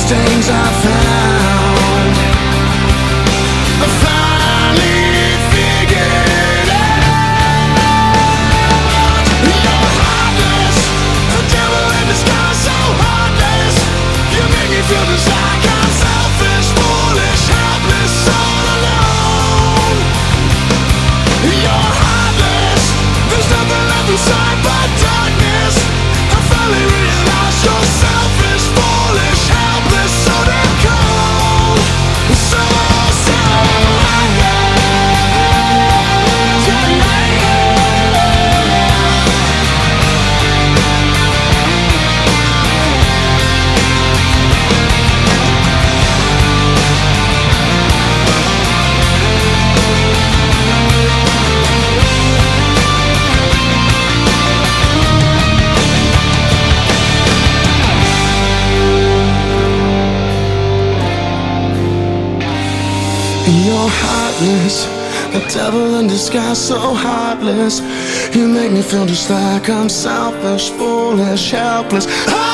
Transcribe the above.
stains I found. I finally figured out you're heartless, the devil in disguise, so heartless. You make me feel just like I'm selfish, foolish, helpless, all alone. You're heartless, there's nothing left inside but darkness. I finally realized you're selfish, foolish, helpless, so damn cold. So you're heartless, the devil in disguise, so heartless. You make me feel just like I'm selfish, foolish, helpless.